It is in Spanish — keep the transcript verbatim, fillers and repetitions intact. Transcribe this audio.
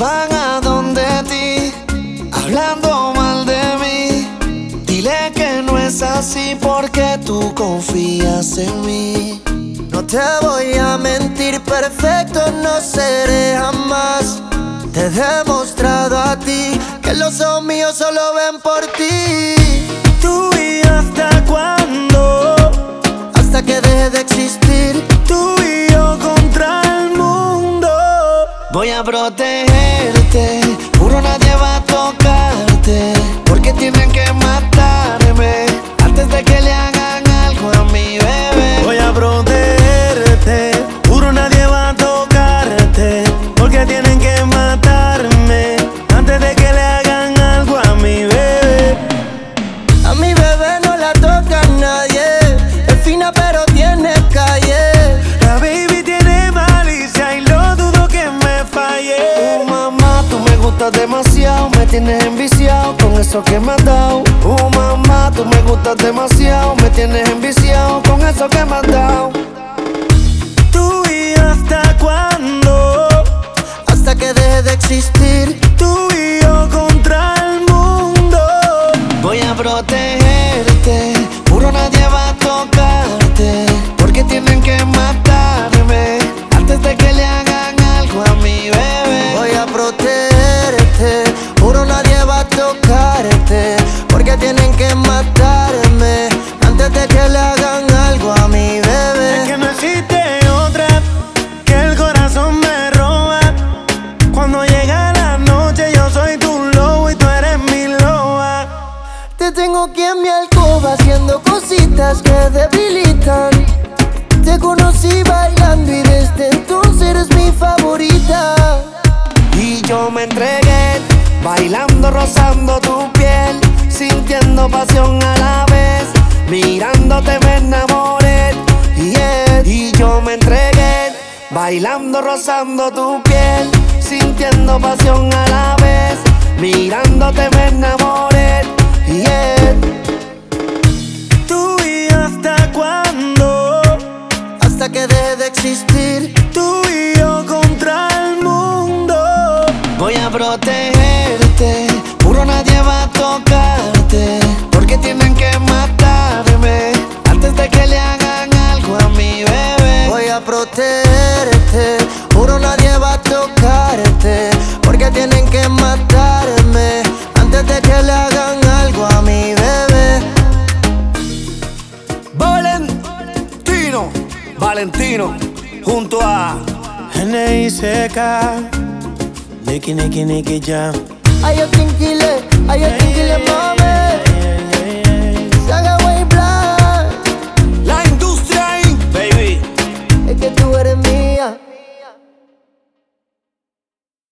van a donde ti, hablando mal de mí. Dile que no es así porque tú confías en mí. No te voy a mentir, perfecto no seré jamás. Te he demostrado a ti que los ojos míos solo ven por ti. Tú y yo hasta cuándo, hasta que deje de existir. Tú y yo contra el mundo. Voy a protegerte, juro nadie va a tocarte, porque tienen que matarme antes de que le hagan algo a mi bebé. Voy a protegerte, juro nadie va a tocarte, porque tienen que matarme antes de que le hagan algo a mi bebé. A mi bebé no la toca nadie, es fina pero tiene calle. La baby tiene malicia y lo dudo que me falle. Oh mamá, tú me gustas demasiado, me tienes enviciado con eso que me has dado. Oh mamá, tú me gustas demasiado, me tienes enviciado con eso que me has dado. Tú y yo hasta cuándo, hasta que deje de existir. Tú y yo contra el mundo. Voy a protegerte, juro nadie va a tocarte, porque tienen que matarme antes de que le hagan algo a mi bebé. Voy a protegerte, juro nadie va a tocarte, porque tienen que matarme antes de que le hagan algo a mi bebé. Es que no existe otra que el corazón me roba. Cuando llega la noche yo soy tu lobo y tú eres mi loba. Te tengo aquí en mi alcoba haciendo cositas que debilitan. Te conocí bailando y desde entonces eres mi favorita. Y yo me entregué, bailando, rozando tu piel, sintiendo pasión a la vez, mirándote me enamoré. Yeah. Y yo me entregué, bailando, rozando tu piel, sintiendo pasión a la vez, mirándote me enamoré. Yeah. Tú y yo hasta cuándo, hasta que deje de existir. Tú y yo contra el mundo. Voy a protegerte, juro nadie va a tocarte, porque tienen que matarme antes de que le hagan algo a mi bebé. Voy a protegerte, juro nadie va a tocarte, porque tienen que matarme antes de que le hagan algo a mi bebé. Valentino, Valentino, junto a N I C K, Nicky, Nicky, Nicky Jam. Ay, yo tranquile, ay, yo tranquile, mami.